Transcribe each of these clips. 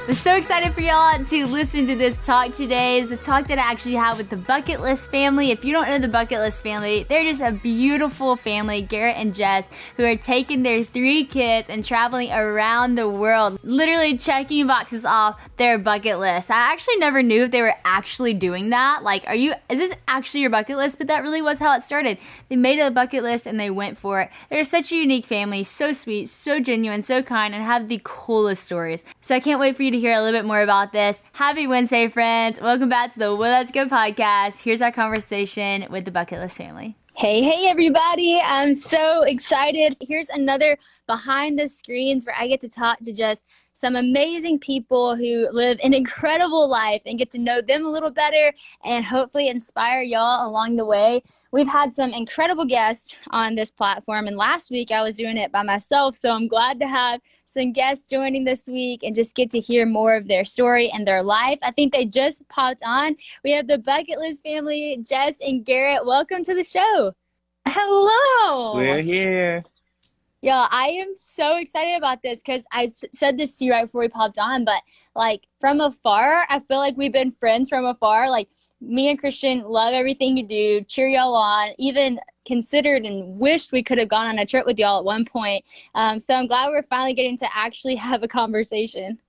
I'm so excited for y'all to listen to this talk today. It's a talk that I actually have with the Bucket List family. If you don't know the Bucket List family, they're just a beautiful family, Garrett and Jess, who are taking their 3 kids and traveling around the world, literally checking boxes off their bucket list. I actually never knew if they were actually doing that. Like, is this actually your bucket list? But that really was how it started. They made a bucket list and they went for it. They're such a unique family, so sweet, so genuine, so kind, and have the coolest stories. So I can't wait for you to hear a little bit more about this. Happy Wednesday, friends. Welcome back to the Well, Let's Go podcast. Here's our conversation with the Bucket List family. Hey, everybody. I'm so excited. Here's another behind the screens where I get to talk to just some amazing people who live an incredible life and get to know them a little better and hopefully inspire y'all along the way. We've had some incredible guests on this platform, and last week I was doing it by myself, so I'm glad to have some guests joining this week and just get to hear more of their story and their life. I think they just popped on. We have the Bucket List family, Jess and Garrett. Welcome to the show. Hello. We're here. Yeah, I am so excited about this because I said this to you right before we popped on, but like from afar, I feel like we've been friends from afar. Like me and Christian love everything you do, cheer y'all on, even considered and wished we could have gone on a trip with y'all at one point. So I'm glad we're finally getting to actually have a conversation.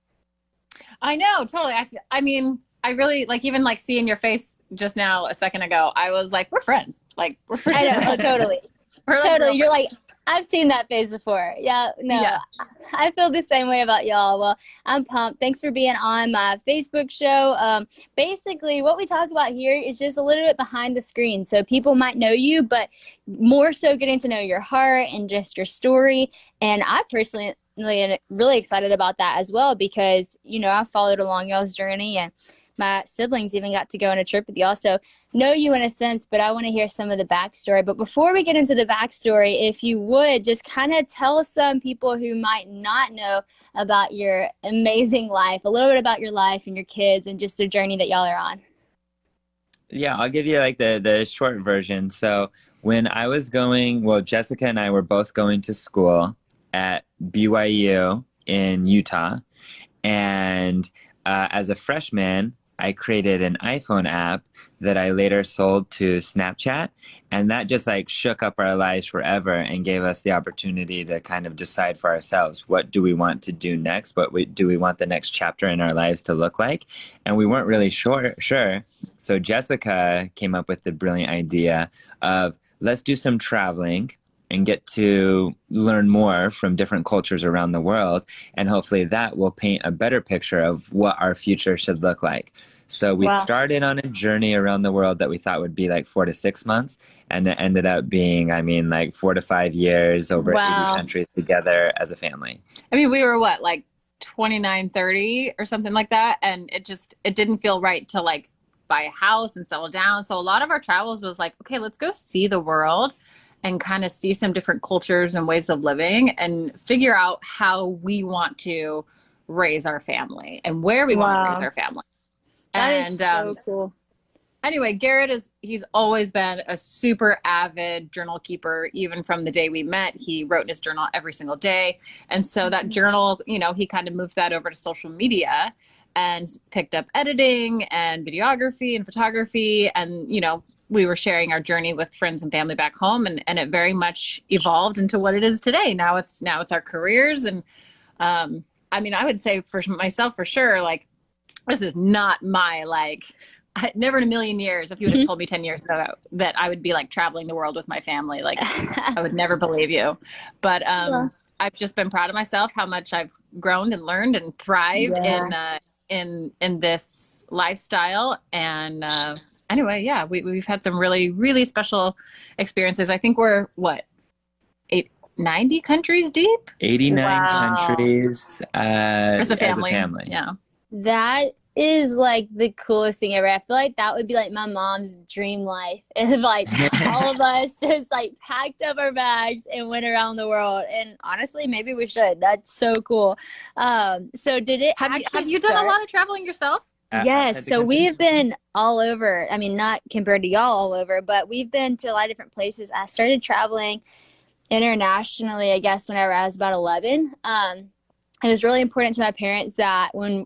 I know, totally. I mean, I really even seeing your face just now a second ago, I was like, we're friends. Like, we're friends. I know, totally. Totally. You're like, I've seen that face before. Yeah, no, yeah. I feel the same way about y'all. Well, I'm pumped. Thanks for being on my Facebook show. Basically, what we talk about here is just a little bit behind the screen. So people might know you, but more so getting to know your heart and just your story. And I personally really excited about that as well because, I followed along y'all's journey and my siblings even got to go on a trip with y'all. So know you in a sense, but I want to hear some of the backstory. But before we get into the backstory, if you would just kind of tell some people who might not know about your amazing life, a little bit about your life and your kids and just the journey that y'all are on. Yeah, I'll give you the short version. So when I was Jessica and I were both going to school at BYU in Utah. And as a freshman, I created an iPhone app that I later sold to Snapchat. And that just shook up our lives forever and gave us the opportunity to kind of decide for ourselves, what do we want to do next? Do we want the next chapter in our lives to look like? And we weren't really sure. So Jessica came up with the brilliant idea of let's do some traveling and get to learn more from different cultures around the world. And hopefully that will paint a better picture of what our future should look like. So we started on a journey around the world that we thought would be 4 to 6 months. And it ended up being, 4 to 5 years over 80 countries together as a family. I mean, we were 29, 30 or something like that. And it didn't feel right to buy a house and settle down. So a lot of our travels was okay, let's go see the world and kind of see some different cultures and ways of living and figure out how we want to raise our family and where we want to raise our family. That is so cool. Anyway, Garrett he's always been a super avid journal keeper. Even from the day we met, he wrote in his journal every single day. And so that journal, he kind of moved that over to social media and picked up editing and videography and photography. And, we were sharing our journey with friends and family back home, and it very much evolved into what it is today. Now it's our careers. And, I would say for myself, for sure, this is not my, never in a million years, if you would have told me 10 years ago that I would be traveling the world with my family, I would never believe you. But, I've just been proud of myself, how much I've grown and learned and thrived in this lifestyle. And, anyway, we've had some really, really special experiences. I think we're 90 countries deep? 89 countries as a family. Yeah. That is the coolest thing ever. I feel like that would be my mom's dream life. If all of us just packed up our bags and went around the world. And honestly, maybe we should. That's so cool. So did it have you done a lot of traveling yourself? Yes. So we've been all over. I mean, not compared to y'all all over, but we've been to a lot of different places. I started traveling internationally, I guess, whenever I was about 11. It was really important to my parents that when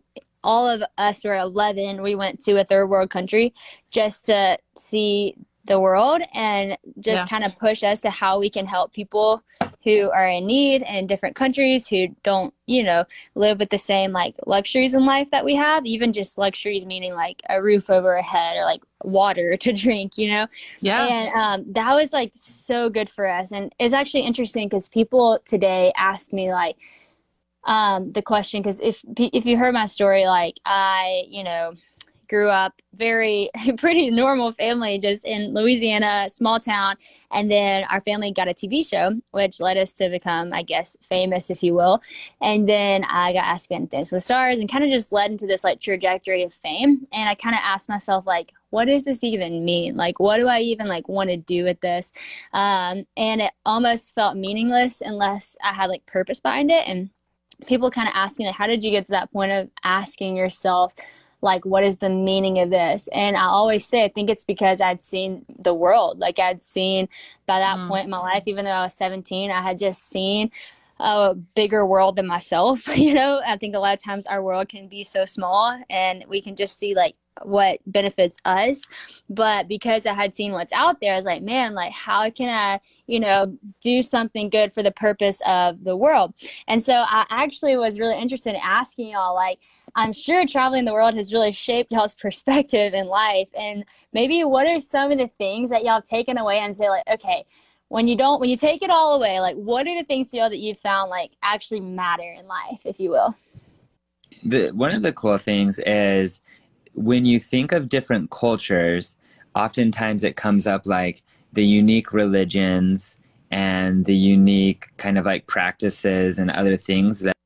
all of us were 11. We went to a third world country just to see the world and just kind of push us to how we can help people who are in need in different countries who don't, live with the same like luxuries in life that we have, even just luxuries, meaning like a roof over our head or like water to drink, Yeah. And that was like so good for us. And it's actually interesting because people today ask me like, the question, because if you heard my story, like I, grew up pretty normal family just in Louisiana, small town. And then our family got a TV show, which led us to become, I guess, famous, if you will. And then I got asked to Dance with Stars and kind of just led into this like trajectory of fame. And I kind of asked myself, like, what does this even mean? Like, what do I even like want to do with this? And it almost felt meaningless unless I had like purpose behind it. And people kind of ask me, like, how did you get to that point of asking yourself, like, what is the meaning of this? And I always say, I think it's because I'd seen the world. Like I'd seen by that point in my life, even though I was 17, I had just seen a bigger world than myself. I think a lot of times our world can be so small and we can just see like what benefits us. But because I had seen what's out there, I was like, man, like how can I, do something good for the purpose of the world? And so I actually was really interested in asking y'all, like, I'm sure traveling the world has really shaped y'all's perspective in life. And maybe what are some of the things that y'all have taken away and say like, okay, when you take it all away, like what are the things y'all that you found like actually matter in life, if you will? One of the cool things is when you think of different cultures, oftentimes it comes up like the unique religions and the unique kind of like practices and other things that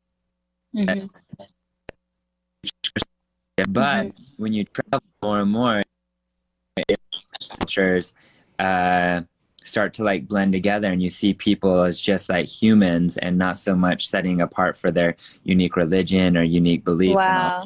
but when you travel more and more, cultures start to like blend together and you see people as just like humans and not so much setting apart for their unique religion or unique beliefs. Wow.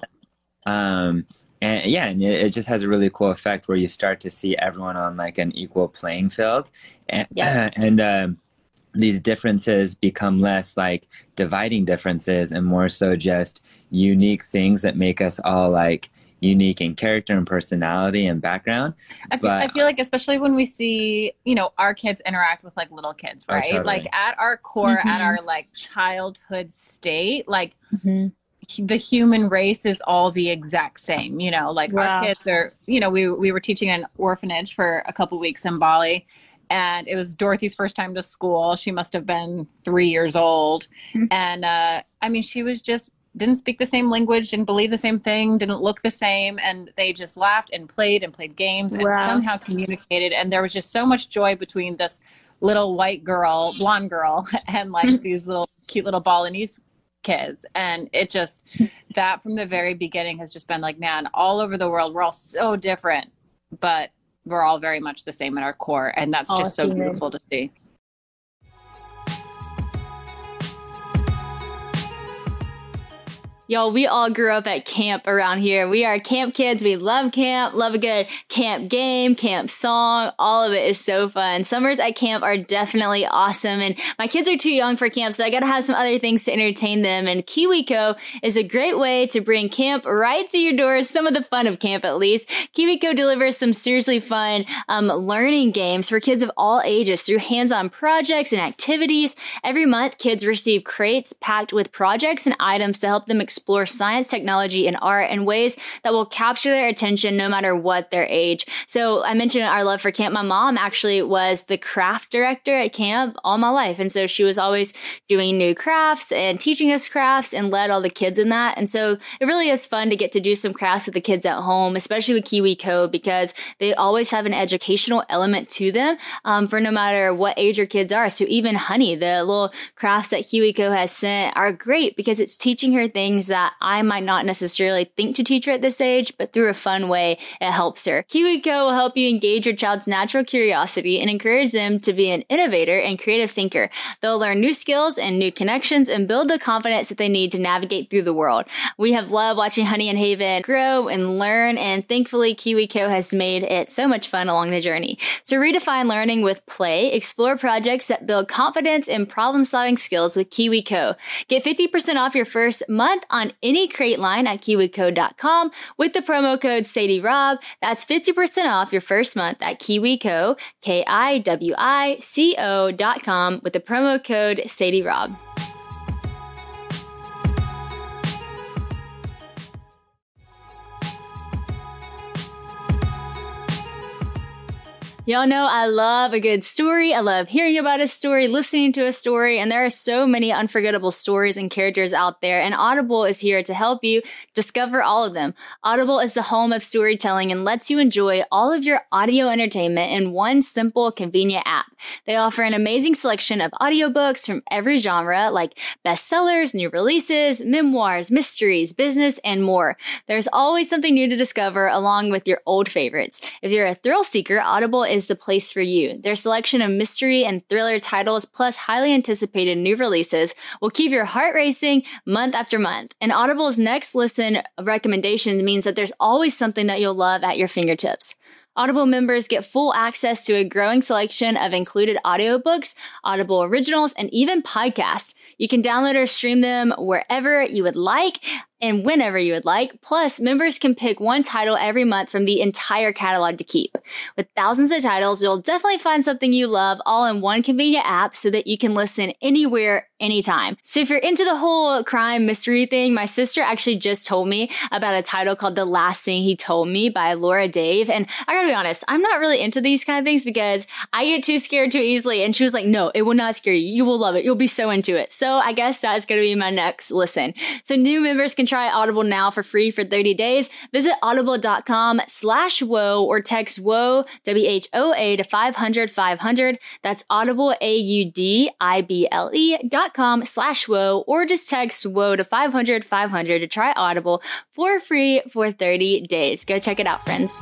And it just has a really cool effect where you start to see everyone on like an equal playing field. And these differences become less like dividing differences and more so just unique things that make us all like unique in character and personality and background. I feel like especially when we see, our kids interact with like little kids, right? Totally. Like at our core, at our like childhood state, like the human race is all the exact same, like our kids are, we were teaching an orphanage for a couple weeks in Bali. And it was Dorothy's first time to school. She must have been 3 years old. And she was just didn't speak the same language, didn't believe the same thing, didn't look the same. And they just laughed and played games and somehow communicated. And there was just so much joy between this little blonde girl, and like these little cute little Balinese kids. And it just, that from the very beginning has just been like, man, all over the world, we're all so different, but we're all very much the same at our core. And that's just so beautiful to see. Y'all, we all grew up at camp around here. We are camp kids. We love camp, love a good camp game, camp song. All of it is so fun. Summers at camp are definitely awesome. And my kids are too young for camp, so I got to have some other things to entertain them. And KiwiCo is a great way to bring camp right to your doors, some of the fun of camp at least. KiwiCo delivers some seriously fun learning games for kids of all ages through hands-on projects and activities. Every month, kids receive crates packed with projects and items to help them explore science, technology, and art in ways that will capture their attention no matter what their age. So I mentioned our love for camp. My mom actually was the craft director at camp all my life. And so she was always doing new crafts and teaching us crafts and led all the kids in that. And so it really is fun to get to do some crafts with the kids at home, especially with KiwiCo, because they always have an educational element to them for no matter what age your kids are. So even Honey, the little crafts that KiwiCo has sent are great because it's teaching her things that I might not necessarily think to teach her at this age, but through a fun way, it helps her. KiwiCo will help you engage your child's natural curiosity and encourage them to be an innovator and creative thinker. They'll learn new skills and new connections and build the confidence that they need to navigate through the world. We have loved watching Honey and Haven grow and learn, and thankfully KiwiCo has made it so much fun along the journey. So redefine learning with play, explore projects that build confidence and problem-solving skills with KiwiCo. Get 50% off your first month on any crate line at kiwico.com with the promo code SadieRob. That's 50% off your first month at KiwiCo, KIWICO.com with the promo code SadieRob. Y'all know I love a good story. I love hearing about a story, listening to a story, and there are so many unforgettable stories and characters out there, and Audible is here to help you discover all of them. Audible is the home of storytelling and lets you enjoy all of your audio entertainment in one simple, convenient app. They offer an amazing selection of audiobooks from every genre, like bestsellers, new releases, memoirs, mysteries, business, and more. There's always something new to discover along with your old favorites. If you're a thrill seeker, Audible is the place for you. Their selection of mystery and thriller titles plus highly anticipated new releases will keep your heart racing month after month. And Audible's next listen recommendations means that there's always something that you'll love at your fingertips. Audible members get full access to a growing selection of included audiobooks, Audible originals, and even podcasts. You can download or stream them wherever you would like and whenever you would like. Plus, members can pick one title every month from the entire catalog to keep. With thousands of titles, you'll definitely find something you love all in one convenient app so that you can listen anywhere, anytime. So if you're into the whole crime mystery thing, my sister actually just told me about a title called The Last Thing He Told Me by Laura Dave. And I gotta be honest, I'm not really into these kind of things because I get too scared too easily. And she was like, no, it will not scare you. You will love it. You'll be so into it. So I guess that's gonna be my next listen. So new members can try Audible now for free for 30 days. Visit audible.com/whoa or text whoa, WHOA to 500-500. That's audible, AUDIBLE.com/whoa, or just text whoa to 500-500 to try Audible for free for 30 days. Go check it out, friends.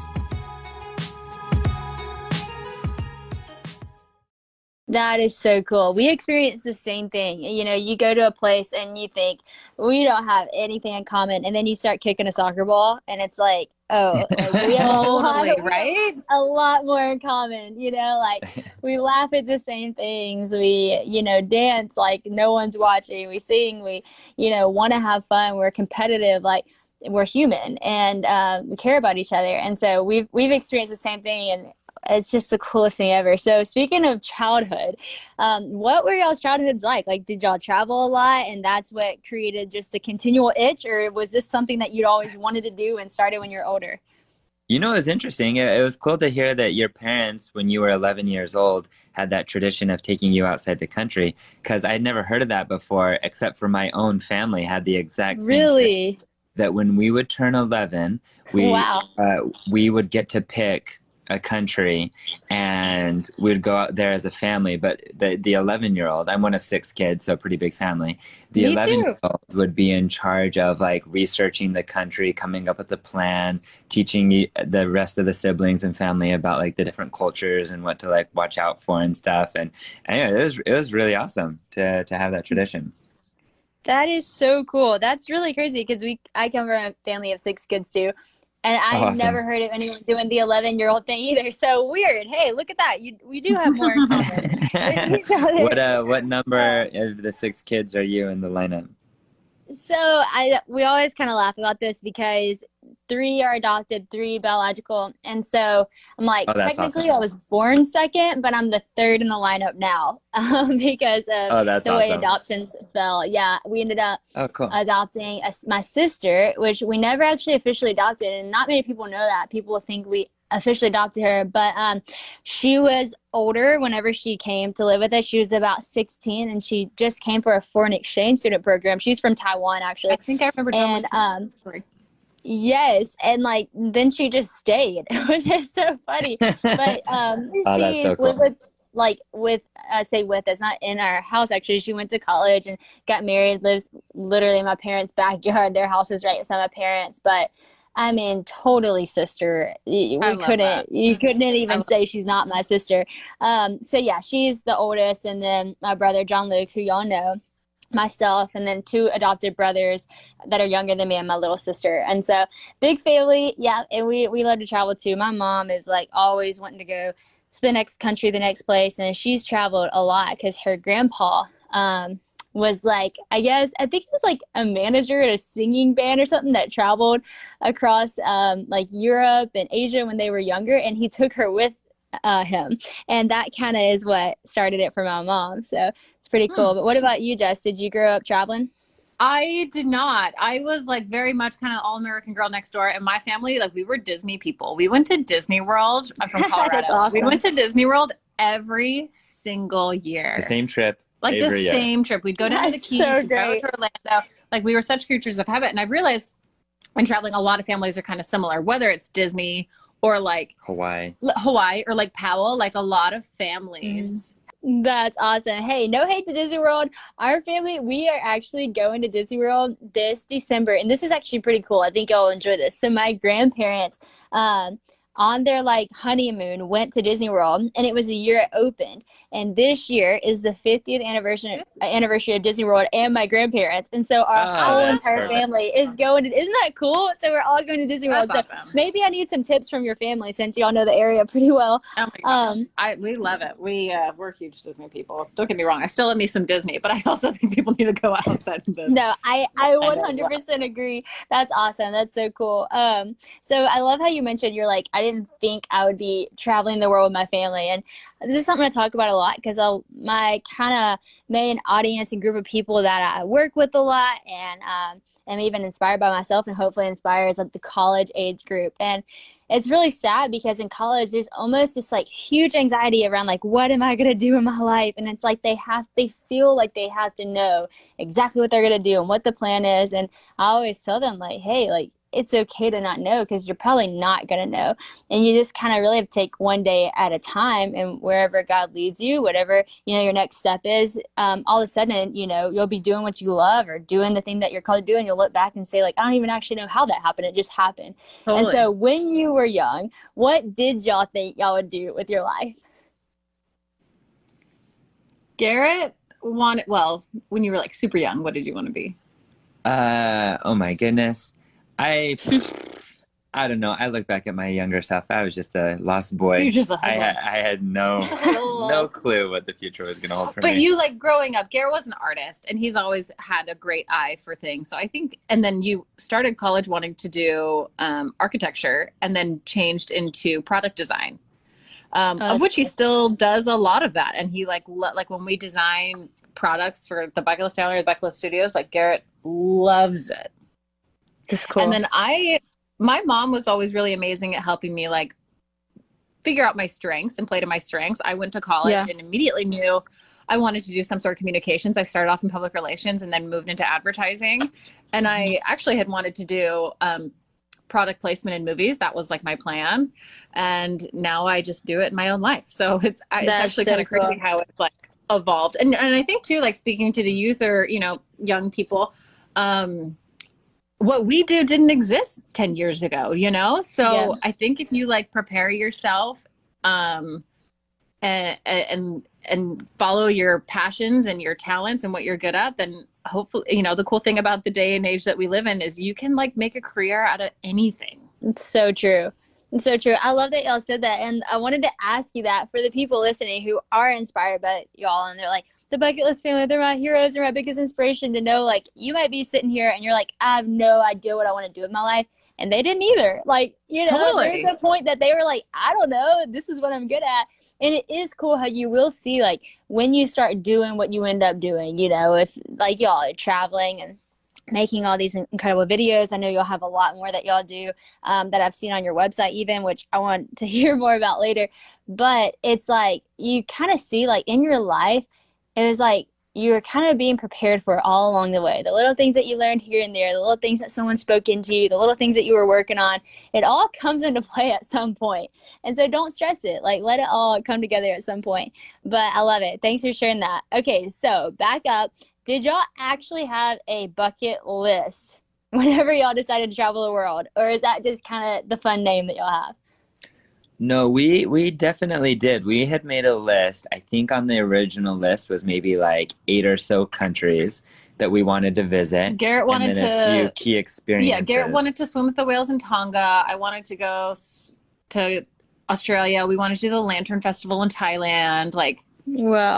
That is so cool. We experience the same thing. You know, you go to a place and you think, we don't have anything in common. And then you start kicking a soccer ball and it's like, oh, like we have a lot more in common. You know, like we laugh at the same things. We, you know, dance like no one's watching. We sing. We, you know, want to have fun. We're competitive. Like we're human and we care about each other. And so we've experienced the same thing. And it's just the coolest thing ever. So speaking of childhood, what were y'all's childhoods like? Like, did y'all travel a lot and that's what created just the continual itch? Or was this something that you'd always wanted to do and started when you're older? You know, it was interesting. It was cool to hear that your parents, when you were 11 years old, had that tradition of taking you outside the country. Because I'd never heard of that before, except for my own family had the exact same Really? trick, that when we would turn 11, we would get to pick a country and we'd go out there as a family. But the 11-year-old, I'm one of 6 kids, so a pretty big family. The 11-year-old would be in charge of like researching the country, coming up with a plan, teaching the rest of the siblings and family about like the different cultures and what to like watch out for and stuff. And anyway, it was really awesome to have that tradition. That is so cool. That's really crazy because I come from a family of 6 kids too. And I've never heard of anyone doing the 11-year-old thing either. So weird. Hey, look at that. We do have more in common. What number of the 6 kids are you in the lineup? So we always kind of laugh about this because 3 are adopted, 3 biological. And so I'm like, technically awesome. I was born second, but I'm the 3rd in the lineup now because of the way adoptions fell. Yeah, we ended up adopting my sister, which we never actually officially adopted. And not many people know that. People think we officially adopted her, but she was older whenever she came to live with us. She was about 16 and she just came for a foreign exchange student program. She's from Taiwan, actually. I think I remember yes, and like then she just stayed, which is so funny. But she lived with us, not in our house actually. She went to college and got married, lives literally in my parents' backyard. Their house is right beside my parents, but I mean, totally sister. You couldn't even say she's not my sister. So yeah, she's the oldest, and then my brother John Luke, who y'all know, myself, and then 2 adopted brothers that are younger than me, and my little sister. And so big family, yeah. And we love to travel too. My mom is like always wanting to go to the next country, the next place, and she's traveled a lot because her grandpa was like, I think he was like a manager at a singing band or something that traveled across like Europe and Asia when they were younger, and he took her with him, and that kind of is what started it for my mom. So it's pretty cool. But what about you, Jess? Did you grow up traveling? I did not. I was like very much kind of all American girl next door. And my family, like we were Disney people. We went to Disney World. I'm from Colorado. Awesome. We went to Disney World every single year. The same trip. Like the same trip. We'd go down to the Keys, we'd go to Orlando. Like we were such creatures of habit. And I've realized when traveling, a lot of families are kind of similar, whether it's Disney or like Hawaii or like Powell, like a lot of families. That's awesome. Hey, no hate to Disney World. Our family, we are actually going to Disney World this December, and this is actually pretty cool. I think y'all will enjoy this. So my grandparents, on their like honeymoon, went to Disney World, and it was the year it opened. And this year is the 50th anniversary of Disney World and my grandparents. And so our whole entire family is going to, isn't that cool? So we're all going to Disney World. That's so awesome. maybe I need some tips from your family since y'all know the area pretty well. Oh my gosh. We love it. We're huge Disney people. Don't get me wrong. I still love me some Disney, but I also think people need to go outside of Disney. No, I 100% agree. That's awesome. That's so cool. So I love how you mentioned you're like, I didn't think I would be traveling the world with my family. And this is something I talk about a lot because my kind of main audience and group of people that I work with a lot and am even inspired by myself and hopefully inspires like the college age group. And it's really sad because in college there's almost this like huge anxiety around like, what am I going to do in my life? And it's like they feel like they have to know exactly what they're going to do and what the plan is. And I always tell them like, hey, like, it's okay to not know because you're probably not going to know. And you just kind of really have to take one day at a time, and wherever God leads you, whatever, your next step is, all of a sudden, you'll be doing what you love or doing the thing that you're called to do. And you'll look back and say like, I don't even actually know how that happened. It just happened. Totally. And so when you were young, what did y'all think y'all would do with your life? Garrett when you were like super young, what did you want to be? Oh my goodness. I don't know. I look back at my younger self. I was just a lost boy. You're just a I had no clue what the future was going to hold for me. But you like growing up, Garrett was an artist and he's always had a great eye for things. So I think, and then you started college wanting to do architecture and then changed into product design, of which he still does a lot of that. And he like when we design products for the Bucket List Family or the Bucket List Studios, like Garrett loves it. That's cool. And then my mom was always really amazing at helping me like figure out my strengths and play to my strengths. I went to college and immediately knew I wanted to do some sort of communications. I started off in public relations and then moved into advertising. And I actually had wanted to do product placement in movies. That was like my plan. And now I just do it in my own life. So it's actually kind of crazy how it's like evolved. And I think too, like speaking to the youth or, young people, what we do didn't exist 10 years ago, So I think if you like prepare yourself and follow your passions and your talents and what you're good at, then hopefully, the cool thing about the day and age that we live in is you can like make a career out of anything. It's so true. It's so true. I love that y'all said that. And I wanted to ask you that for the people listening who are inspired by y'all and they're like, the Bucket List Family, they're my heroes, they're my biggest inspiration, to know like you might be sitting here and you're like, I have no idea what I want to do with my life. And they didn't either. Like, totally. There's a point that they were like, I don't know, this is what I'm good at. And it is cool how you will see like when you start doing what you end up doing, if like y'all are traveling and making all these incredible videos. I know you'll have a lot more that y'all do that I've seen on your website even, which I want to hear more about later. But it's like you kind of see like in your life, it was like you're kind of being prepared for all along the way. The little things that you learned here and there, the little things that someone spoke into you, the little things that you were working on, it all comes into play at some point. And so don't stress it. Like let it all come together at some point. But I love it. Thanks for sharing that. Okay, so back up. Did y'all actually have a bucket list whenever y'all decided to travel the world? Or is that just kind of the fun name that y'all have? No, we definitely did. We had made a list. I think on the original list was maybe like 8 or so countries that we wanted to visit. Garrett wanted a few key experiences. Yeah, Garrett wanted to swim with the whales in Tonga. I wanted to go to Australia. We wanted to do the Lantern Festival in Thailand. Like, wow.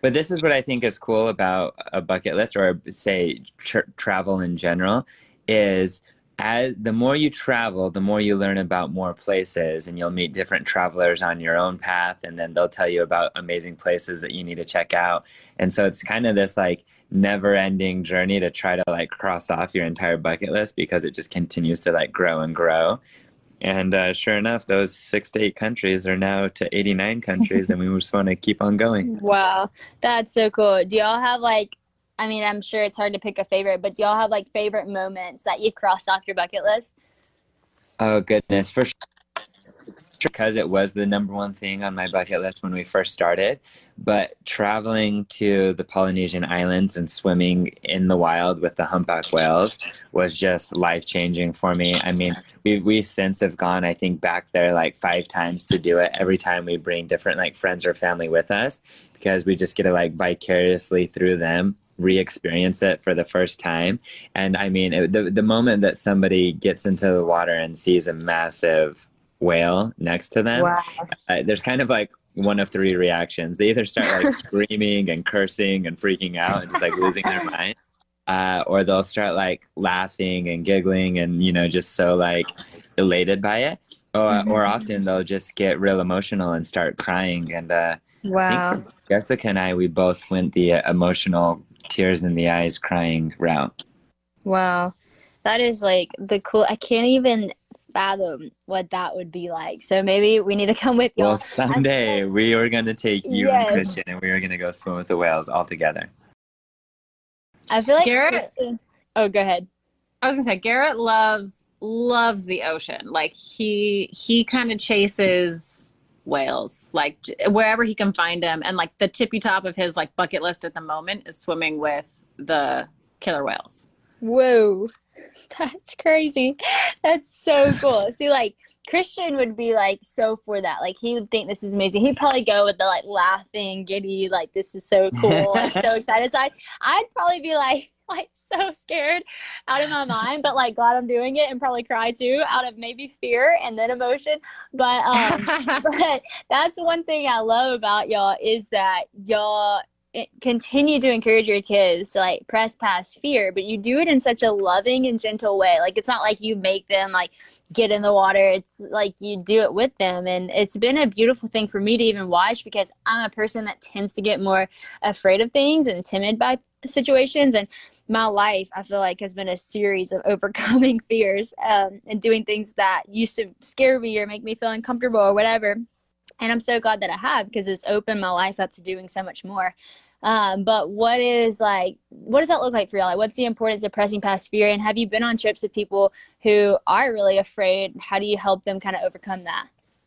But this is what I think is cool about a bucket list, or say travel in general, is as the more you travel, the more you learn about more places, and you'll meet different travelers on your own path, and then they'll tell you about amazing places that you need to check out. And so it's kind of this like never-ending journey to try to like cross off your entire bucket list, because it just continues to like grow and grow. And sure enough, those 6 to 8 countries are now to 89 countries, and we just want to keep on going. Wow, that's so cool. Do y'all have like, I mean, I'm sure it's hard to pick a favorite, but do y'all have like favorite moments that you've crossed off your bucket list? Oh, goodness. For sure, because it was the number one thing on my bucket list when we first started. But traveling to the Polynesian islands and swimming in the wild with the humpback whales was just life-changing for me. I mean, we since have gone, I think, back there like 5 times to do it. Every time we bring different like friends or family with us, because we just get to like vicariously through them re-experience it for the first time. And I mean, the moment that somebody gets into the water and sees a massive whale next to them, Wow. There's kind of like one of 3 reactions. They either start like screaming and cursing and freaking out and just like losing their mind, or they'll start like laughing and giggling and, you know, just so like elated by it, or often they'll just get real emotional and start crying. And I think for Jessica and I, we both went the emotional tears in the eyes crying route. Wow. That is like the cool, I can't even fathom what that would be like. So maybe we need to come with y'all. Well, someday we are going to take you Yes. and Christian, and we are going to go swim with the whales all together. I feel like Garrett? Oh, go ahead. I was gonna say Garrett loves the ocean. Like he kind of chases whales, like wherever he can find them. And like the tippy top of his like bucket list at the moment is swimming with the killer whales. Whoa. That's crazy. That's so cool. See, like Christian would be like so for that. Like he would think this is amazing. He'd probably go with the like laughing, giddy, like this is so cool, like so excited. So I'd probably be like so scared out of my mind, but like glad I'm doing it, and probably cry too out of maybe fear and then emotion. But but that's one thing I love about y'all is that y'all continue to encourage your kids to like press past fear, but you do it in such a loving and gentle way. Like it's not like you make them like get in the water. It's like you do it with them. And it's been a beautiful thing for me to even watch, because I'm a person that tends to get more afraid of things and timid by situations. And my life, I feel like, has been a series of overcoming fears and doing things that used to scare me or make me feel uncomfortable or whatever. And I'm so glad that I have, because it's opened my life up to doing so much more. But what does that look like for y'all? Like, what's the importance of pressing past fear? And have you been on trips with people who are really afraid? How do you help them kind of overcome that?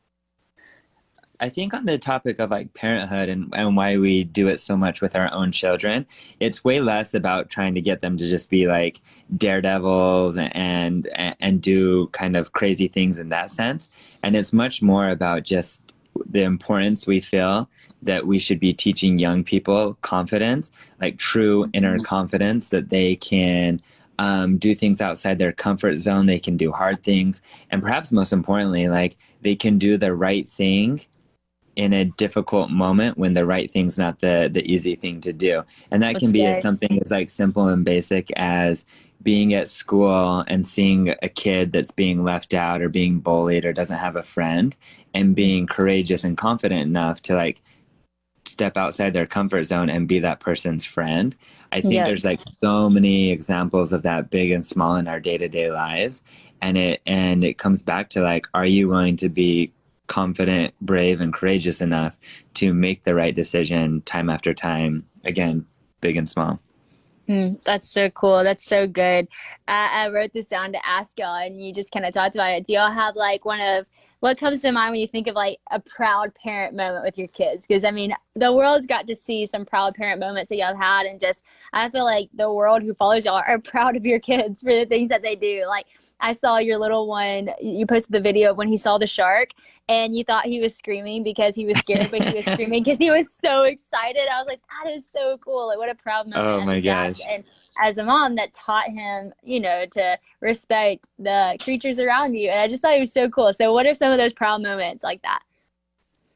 I think on the topic of like parenthood and why we do it so much with our own children, it's way less about trying to get them to just be like daredevils and do kind of crazy things in that sense. And it's much more about just the importance we feel that we should be teaching young people confidence, like true inner confidence, that they can do things outside their comfort zone. They can do hard things. And perhaps most importantly, like they can do the right thing in a difficult moment when the right thing's not the easy thing to do. And that can be something as like simple and basic as being at school and seeing a kid that's being left out or being bullied or doesn't have a friend, and being courageous and confident enough to like step outside their comfort zone and be that person's friend. I think there's like so many examples of that, big and small, in our day-to-day lives. And it comes back to like, are you willing to be confident, brave, and courageous enough to make the right decision time after time? Again, big and small. That's so cool. That's so good. I wrote this down to ask y'all, and you just kind of talked about it. Do y'all have like what comes to mind when you think of like a proud parent moment with your kids? Because I mean, the world's got to see some proud parent moments that y'all have had, and just I feel like the world who follows y'all are proud of your kids for the things that they do. Like I saw your little one, you posted the video of when he saw the shark, and you thought he was screaming because he was scared, but he was screaming because he was so excited. I was like, that is so cool. Like what a proud moment. Oh my gosh. And as a mom that taught him, to respect the creatures around you. And I just thought it was so cool. So what are some of those proud moments like that?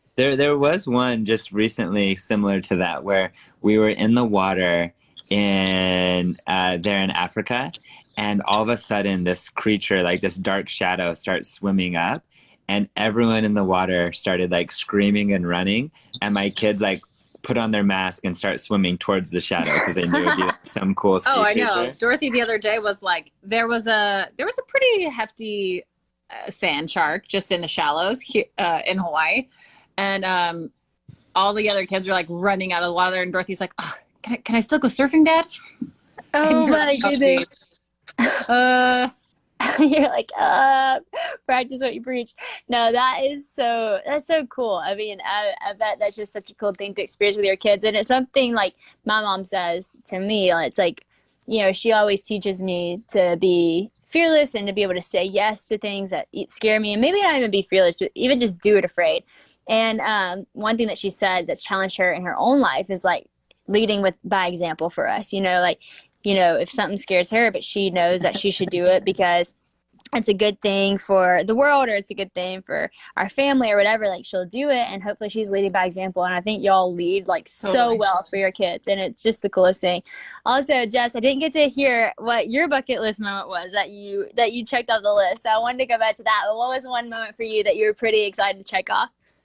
There was one just recently similar to that where we were in the water in there in Africa, and all of a sudden this creature, like this dark shadow, starts swimming up, and everyone in the water started like screaming and running, and my kids like put on their mask and start swimming towards the shadow because they knew it'd be like, some cool sea Oh, I creature. know. Dorothy the other day was like, there was a pretty hefty sand shark just in the shallows here, in Hawaii, and all the other kids are like running out of the water, and Dorothy's like, oh, can I still go surfing, Dad? Oh And you're my like, oh, goodness. geez. You're like, practice what you preach. No, that's so cool. I mean, I bet that's just such a cool thing to experience with your kids. And it's something like my mom says to me, it's like, she always teaches me to be fearless and to be able to say yes to things that scare me, and maybe not even be fearless, but even just do it afraid. And one thing that she said that's challenged her in her own life is like leading by example for us, if something scares her, but she knows that she should do it because it's a good thing for the world, or it's a good thing for our family or whatever, like she'll do it. And hopefully she's leading by example. And I think y'all lead like so well for your kids. And it's just the coolest thing. Also, Jess, I didn't get to hear what your bucket list moment was that you checked off the list. So I wanted to go back to that. But what was one moment for you that you were pretty excited to check off?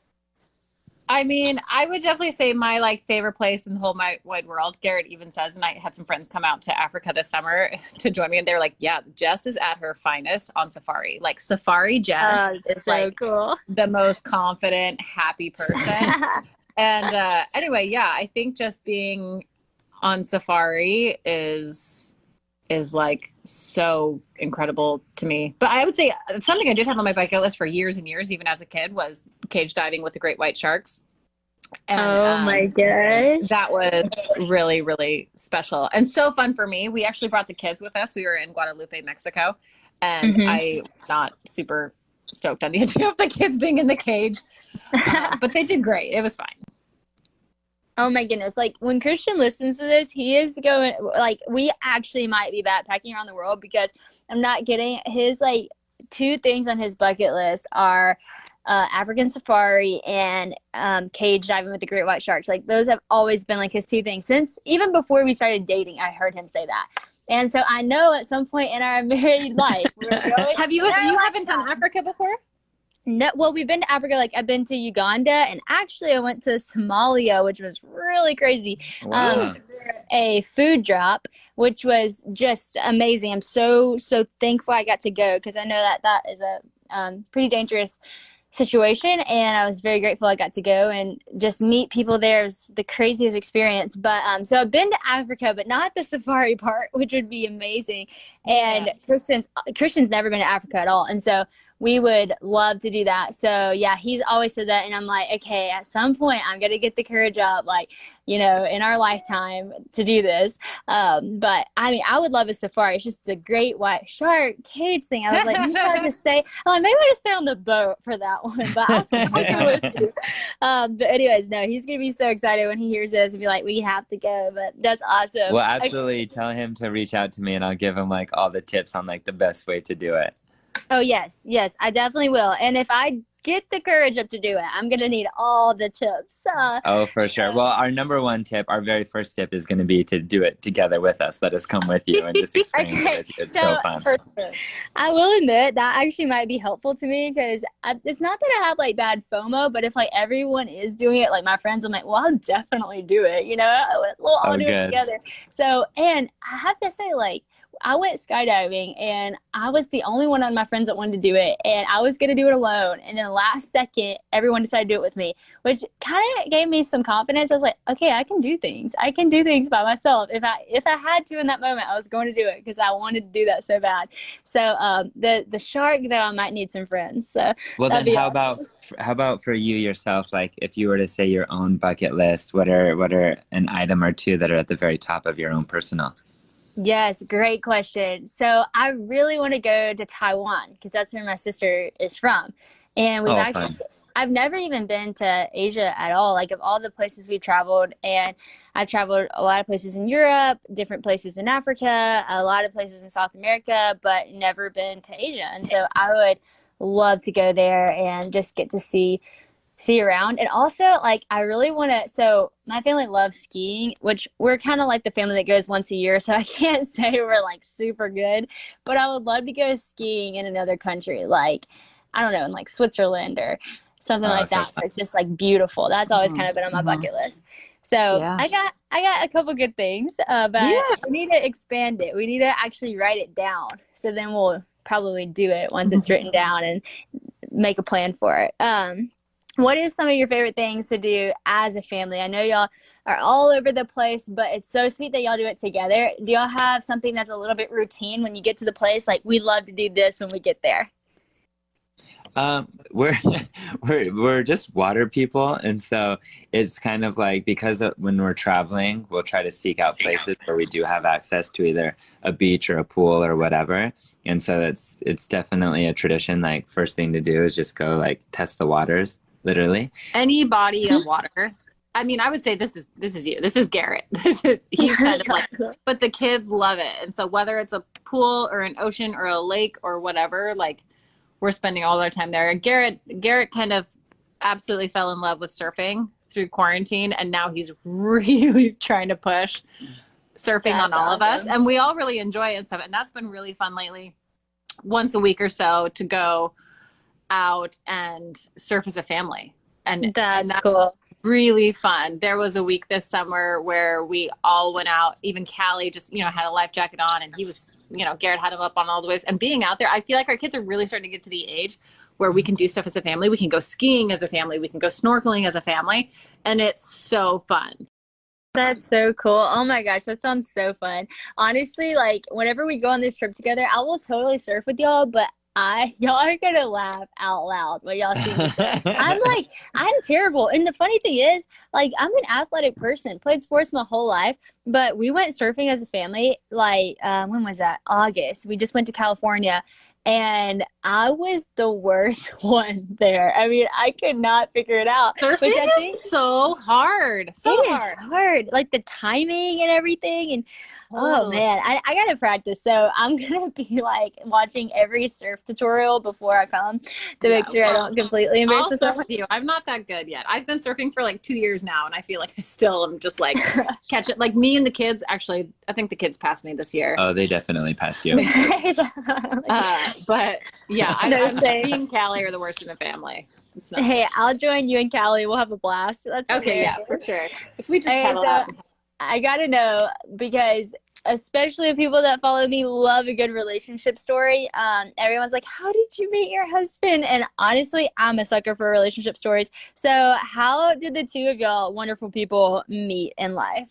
I mean, I would definitely say my like favorite place in the whole wide world. Garrett even says, and I had some friends come out to Africa this summer to join me, and they're like, "Yeah, Jess is at her finest on safari. Like Safari Jess is so like cool. The most confident, happy person." And anyway, yeah, I think just being on safari is like so incredible to me. But I would say something I did have on my bucket list for years and years, even as a kid, was cage diving with the great white sharks. And, oh my gosh. that was really, really special and so fun for me. We actually brought the kids with us. We were in Guadalupe, Mexico, and I was not super stoked on the idea of the kids being in the cage, but they did great. It was fine. Oh my goodness. Like when Christian listens to this, he is going like, we actually might be backpacking around the world, because I'm not kidding. His like 2 things on his bucket list are African safari and cage diving with the great white sharks. Like those have always been like his 2 things since even before we started dating. I heard him say that. And so I know at some point in our married life, we're going, you haven't done Africa before? No, well, we've been to Africa. Like I've been to Uganda, and actually I went to Somalia, which was really crazy. Wow. A food drop, which was just amazing. I'm so thankful I got to go, because I know that is a pretty dangerous situation, and I was very grateful I got to go and just meet people there. It was the craziest experience. But so I've been to Africa, but not the safari part, which would be amazing. And Christian's never been to Africa at all, and so we would love to do that. So yeah, he's always said that, and I'm like, okay, at some point I'm gonna get the courage up, like, in our lifetime to do this. But I mean, I would love a safari. It's just the great white shark cage thing. I was like, maybe I just stay. Maybe I just stay on the boat for that one. But I'll go with you. But anyways, no, he's gonna be so excited when he hears this and be like, we have to go. But that's awesome. Well, absolutely. Tell him to reach out to me, and I'll give him like all the tips on like the best way to do it. Oh, yes, I definitely will. And if I get the courage up to do it, I'm going to need all the tips. Oh, for sure. Well, our number one tip, our very first tip is going to be to do it together with us. Let us come with you and just experience it with you. It's so fun. Sure. I will admit that actually might be helpful to me, because it's not that I have like bad FOMO, but if like everyone is doing it, like my friends, I'm like, well, I'll definitely do it. We'll all do it together. So, and I have to say, like, I went skydiving, and I was the only one of my friends that wanted to do it, and I was going to do it alone. And then last second, everyone decided to do it with me, which kind of gave me some confidence. I was like, okay, I can do things. I can do things by myself. If I had to in that moment, I was going to do it, because I wanted to do that so bad. So the shark, though, I might need some friends. So well, then how about for you yourself? Like, if you were to say your own bucket list, what are an item or 2 that are at the very top of your own personal? Yes, great question. So I really want to go to Taiwan, because that's where my sister is from. And I've never even been to Asia at all. Like, of all the places we traveled, and I traveled a lot of places in Europe, different places in Africa, a lot of places in South America, but never been to Asia. And so I would love to go there and just get to see see around. And also, like, I really want to. So my family loves skiing, which we're kind of like the family that goes once a year. So I can't say we're like super good, but I would love to go skiing in another country, like I don't know, in like Switzerland or something like So that. It's just like beautiful. That's always kind of been on my bucket list. So Yeah. I got a couple good things, but we need to expand it. We need to actually write it down. So then we'll probably do it once it's written down and make a plan for it. What is some of your favorite things to do as a family? I know y'all are all over the place, but it's so sweet that y'all do it together. Do y'all have something that's a little bit routine when you get to the place? Like, we love to do this when we get there. We're we're just water people, and so it's kind of like because when we're traveling, we'll try to seek out places where we do have access to either a beach or a pool or whatever. And so it's definitely a tradition. Like first thing to do is just go like test the waters, literally. Any body of water. I mean, I would say this is you. This is Garrett. He's kind of like, but the kids love it. And so whether it's a pool or an ocean or a lake or whatever, like we're spending all our time there. Garrett kind of absolutely fell in love with surfing through quarantine, and now he's really trying to push surfing on all of us, and we all really enjoy it and stuff. And that's been really fun lately. Once a week or so to go out and surf as a family, and that's cool. Really fun. There was a week this summer where we all went out. Even Callie just, had a life jacket on, and he was, Garrett had him up on all the ways. And being out there, I feel like our kids are really starting to get to the age where we can do stuff as a family. We can go skiing as a family. We can go snorkeling as a family. And it's so fun. That's so cool. Oh my gosh, that sounds so fun. Honestly, like whenever we go on this trip together, I will totally surf with y'all, but y'all are gonna laugh out loud when y'all see me surf. I'm terrible. And the funny thing is, like, I'm an athletic person, played sports my whole life, but we went surfing as a family, like, when was that? August. We just went to California, and I was the worst one there. I mean, I could not figure it out. Surfing is so hard. It is hard. Like the timing and everything. And oh man, I gotta practice. So I'm gonna be like watching every surf tutorial before I come to make sure I don't completely embarrass myself. I'll surf with you. I'm not that good yet. I've been surfing for like 2 years now, and I feel like I still am just like catch it. Like me and the kids, actually, I think the kids passed me this year. Oh, they definitely passed you. But yeah, me and Callie are the worst in the family. Hey, I'll join you and Callie. We'll have a blast. That's okay. Yeah, for sure. If we just pedal out. I gotta know, because especially people that follow me love a good relationship story. Everyone's like, how did you meet your husband? And honestly, I'm a sucker for relationship stories. So how did the two of y'all wonderful people meet in life?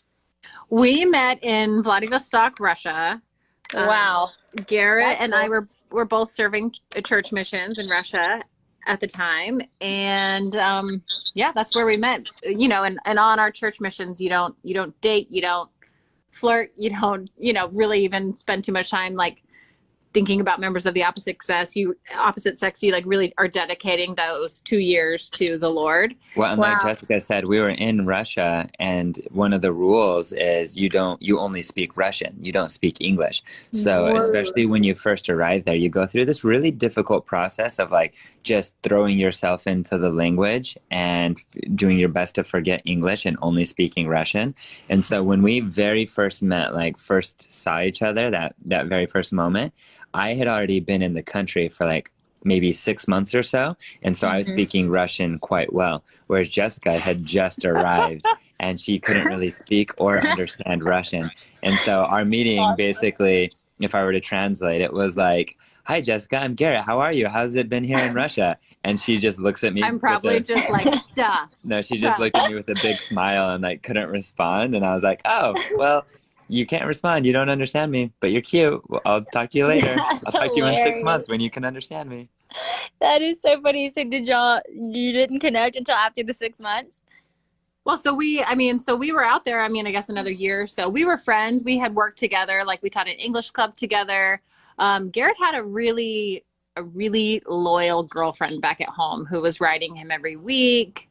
We met in Vladivostok, Russia. Wow. Garrett and I were both serving church missions in Russia at the time, and that's where we met. And on our church missions, you don't date, you don't flirt, you don't really even spend too much time like thinking about members of the opposite sex. You like really are dedicating those 2 years to the Lord. Well, and like Jessica said, we were in Russia, and one of the rules is you only speak Russian. You don't speak English. So especially when you first arrive there, you go through this really difficult process of like just throwing yourself into the language and doing your best to forget English and only speaking Russian. And so when we very first met, like first saw each other, that very first moment, I had already been in the country for like maybe 6 months or so. And so I was speaking Russian quite well, whereas Jessica had just arrived and she couldn't really speak or understand Russian. And so our meeting, basically, if I were to translate, it was like, hi, Jessica, I'm Garrett. How are you? How's it been here in Russia? And she just looks at me. I'm probably just like, duh. No, she just looked at me with a big smile and like couldn't respond. And I was like, oh, well, you can't respond. You don't understand me, but you're cute. Well, I'll talk to you later. I'll talk to you in 6 months when you can understand me. That is so funny. So you didn't connect until after the 6 months? Well, so we were out there, I guess another year or so. We were friends. We had worked together. Like we taught an English club together. Garrett had a really loyal girlfriend back at home who was writing him every week.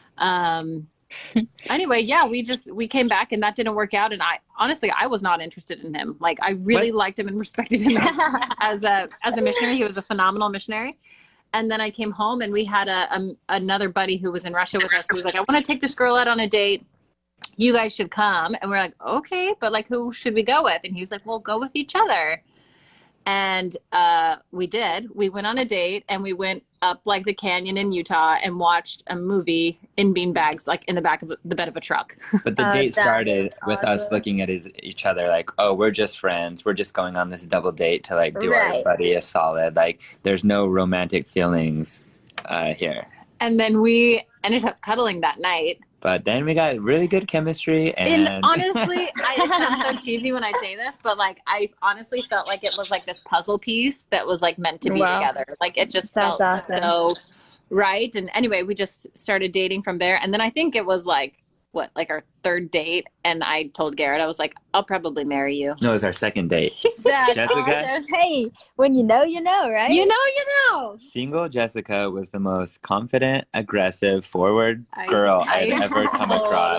Anyway, yeah, we came back and that didn't work out. And I was not interested in him. Like I really liked him and respected him as a missionary. He was a phenomenal missionary. And then I came home and we had another buddy who was in Russia with us who was like, I want to take this girl out on a date. You guys should come. And we're like, okay, but like, who should we go with? And he was like, well, go with each other. And we did. We went on a date and we went up like the canyon in Utah and watched a movie in beanbags, like in the back of the bed of a truck. But the date started with us looking at each other like, oh, we're just friends. We're just going on this double date to like do our buddy a solid. Like there's no romantic feelings here. And then we ended up cuddling that night. But then we got really good chemistry. And honestly, it sounds so cheesy when I say this, but like I honestly felt like it was like this puzzle piece that was like meant to be together. Like it just felt so right. And anyway, we just started dating from there. And then I think it was like our third date. And I told Garrett, I was like, I'll probably marry you. No, it was our second date. That's Jessica? awesome. Hey, when you know, right? You know. Single Jessica was the most confident, aggressive, forward girl I've ever come across.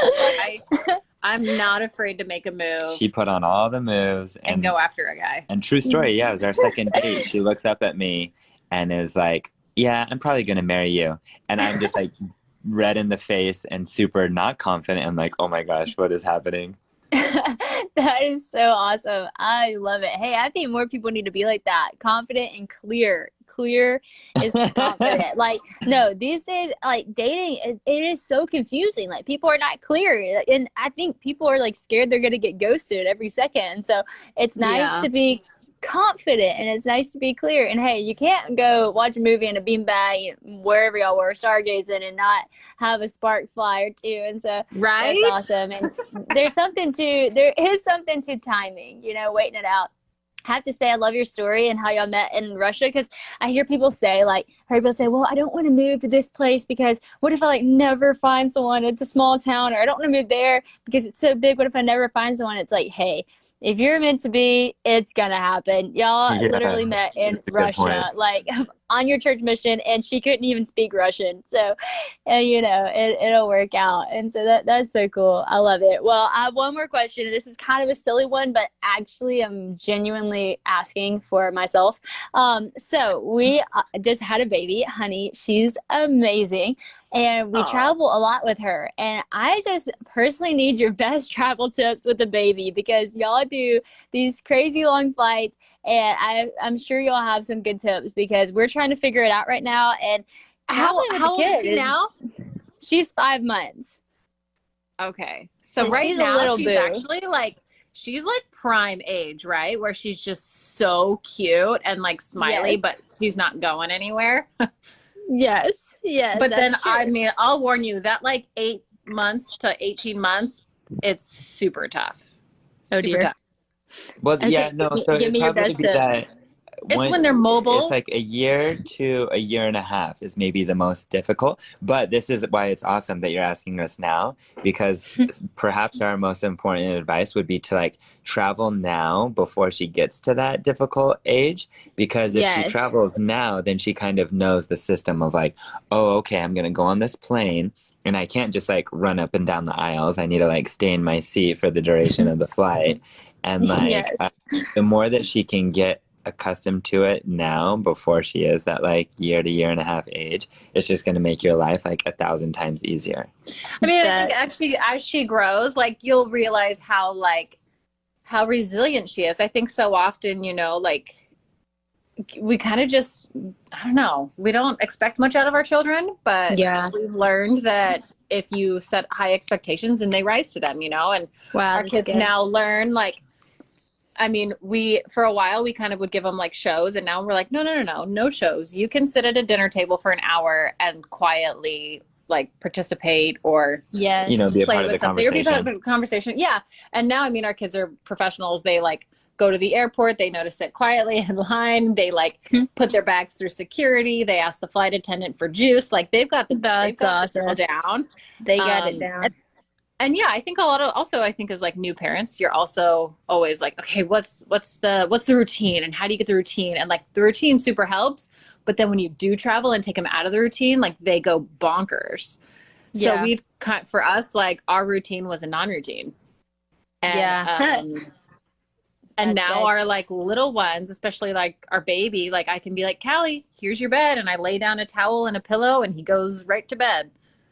I'm not afraid to make a move. She put on all the moves. And go after a guy. And true story, it was our second date. She looks up at me and is like, yeah, I'm probably going to marry you. And I'm just like red in the face and super not confident. I'm like, oh my gosh, what is happening? That is so awesome. I love it. Hey, I think more people need to be like that. Confident and clear. Clear is confident. Like, no, these days, like dating, it is so confusing. Like people are not clear. And I think people are like scared they're going to get ghosted every second. So it's nice to be confident and it's nice to be clear. And hey, you can't go watch a movie in a beanbag wherever y'all were stargazing and not have a spark fly or two. And so that's awesome. And there is something to timing, waiting it out. I have to say I love your story and how y'all met in Russia, because I hear people say well, I don't want to move to this place because what if I like never find someone? It's a small town. Or I don't want to move there because it's so big. What if I never find someone? It's like, hey, if you're meant to be, it's going to happen. Y'all literally met in Russia, like on your church mission, and she couldn't even speak Russian. So, it'll work out. And so that's so cool. I love it. Well, I have one more question. This is kind of a silly one, but actually I'm genuinely asking for myself. So we just had a baby, Honey. She's amazing. And we travel a lot with her. And I just personally need your best travel tips with the baby, because y'all do these crazy long flights. And I'm sure y'all have some good tips, because we're trying to figure it out right now. And how old is she now? She's 5 months. Okay. So right now she's actually she's like prime age, right? Where she's just so cute and like smiley, but she's not going anywhere. Yes. But then, true. I mean, I'll warn you that like 8 months to 18 months, it's super tough. Oh, dear. Tough. Well, okay, so give me your best tips. It's when they're mobile. It's like a year to a year and a half is maybe the most difficult. But this is why it's awesome that you're asking us now, because perhaps our most important advice would be to like travel now before she gets to that difficult age. Because if she travels now, then she kind of knows the system of like, oh, okay, I'm going to go on this plane. And I can't just like run up and down the aisles. I need to like stay in my seat for the duration of the flight. And like the more that she can get accustomed to it now before she is that like year to year and a half age, it's just going to make your life like 1,000 times easier. I mean, I think actually as she grows, like you'll realize how resilient she is. I think so often, like we kind of just, I don't know, we don't expect much out of our children, but we've learned that if you set high expectations, then they rise to them, and our kids now learn like, I mean, for a while, we kind of would give them like shows, and now we're like, no shows. You can sit at a dinner table for an hour and quietly like participate or, be a part of the conversation. Or be part of the conversation. Yeah. And now, I mean, our kids are professionals. They like go to the airport. They know to sit quietly in line. They like put their bags through security. They ask the flight attendant for juice. Like they've got the all down. They got it down. And I think I think as like new parents, you're also always like, okay, what's the routine and how do you get the routine? And like the routine super helps. But then when you do travel and take them out of the routine, like they go bonkers. So we've cut for us, like our routine was a non-routine. And, And That's now good. our like little ones, especially like our baby, like I can be like, Callie, here's your bed. And I lay down a towel and a pillow and he goes right to bed.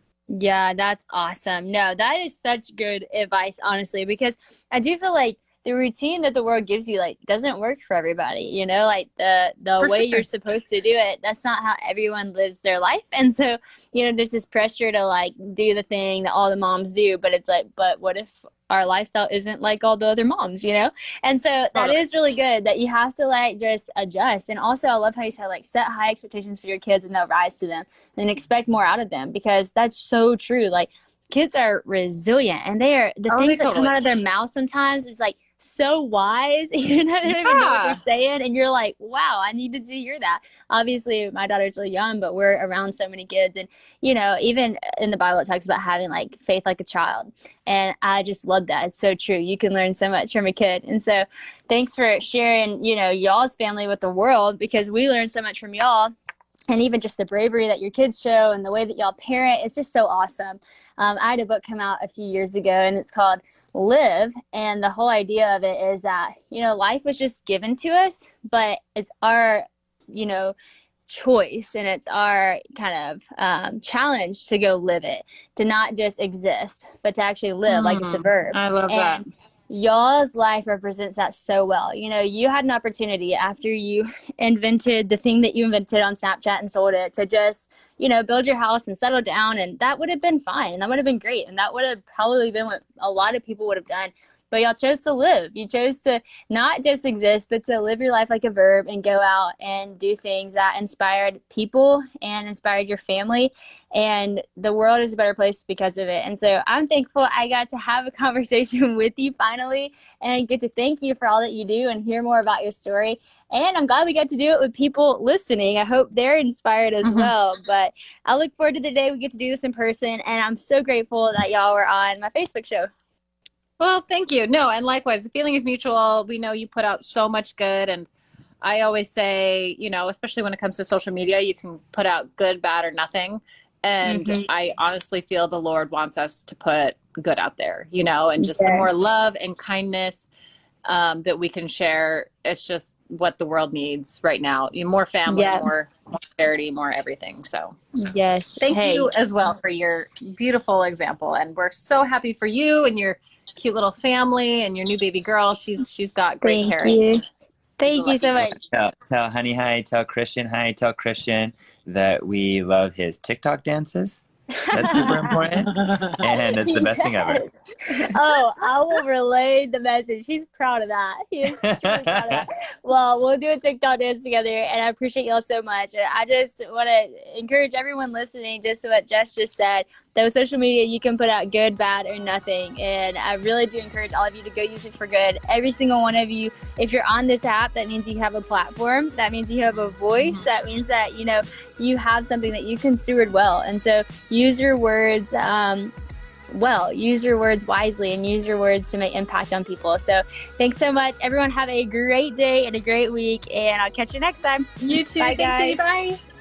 Yeah, that's awesome. No, that is such good advice, honestly, because I do feel like the routine that the world gives you like doesn't work for everybody, you know, like the For way sure. you're supposed to do it, that's not how everyone lives their life. And so, you know, there's this pressure to like do the thing that all the moms do, but it's like, but what if our lifestyle isn't like all the other moms, you know? And so that Totally. is really good that you have to like just adjust. And also I love how you said like set high expectations for your kids and they'll rise to them and expect more out of them, because that's so true. Like kids are resilient, and they are the things that come out of their mouth sometimes is like so wise. You know, they don't even know what they're saying, and you're like, wow, I needed to hear that. Obviously my daughter's really young, but we're around so many kids, and you know, even in the Bible it talks about having like faith like a child, and I just love that. It's so true. You can learn so much from a kid. And so thanks for sharing, you know, y'all's family with the world, because we learn so much from y'all. And even just the bravery that your kids show and the way that y'all parent, it's just so awesome. I had a book come out a few years ago, and it's called Live. And the whole idea of it is that, you know, life was just given to us, but it's our, you know, choice, and it's our kind of challenge to go live it, to not just exist, but to actually live like it's a verb. I love that. Y'all's life represents that so well. You know, you had an opportunity after you invented the thing that you invented on Snapchat and sold it to just, you know, build your house and settle down, and that would have been fine, and that would have been great, and that would have probably been what a lot of people would have done. But y'all chose to live. You chose to not just exist, but to live your life like a verb and go out and do things that inspired people and inspired your family. And the world is a better place because of it. And so I'm thankful I got to have a conversation with you finally and get to thank you for all that you do and hear more about your story. And I'm glad we got to do it with people listening. I hope they're inspired as well. But I look forward to the day we get to do this in person. And I'm so grateful that y'all were on my Facebook show. Well, thank you. No, and likewise, the feeling is mutual. We know you put out so much good. And I always say, you know, especially when it comes to social media, you can put out good, bad, or nothing. And I honestly feel the Lord wants us to put good out there, you know, and just the more love and kindness that we can share. It's just what the world needs right now. More family, more charity, more everything. So thank you as well for your beautiful example. And we're so happy for you and your cute little family and your new baby girl. She's got great parents. Thank you so much. Tell Honey hi, tell Christian hi, tell Christian that we love his TikTok dances. That's super important, and it's the best thing ever. Oh, I will relay the message. He's proud of that. He is truly proud of that. Well, we'll do a TikTok dance together, and I appreciate y'all so much. And I just want to encourage everyone listening, just what Jess just said, that with social media, you can put out good, bad, or nothing. And I really do encourage all of you to go use it for good. Every single one of you, if you're on this app, that means you have a platform. That means you have a voice. That means that, you know, you have something that you can steward well. And so use your words use your words wisely, and use your words to make impact on people. So thanks so much. Everyone have a great day and a great week, and I'll catch you next time. You too. Bye, Thanks, guys. Bye.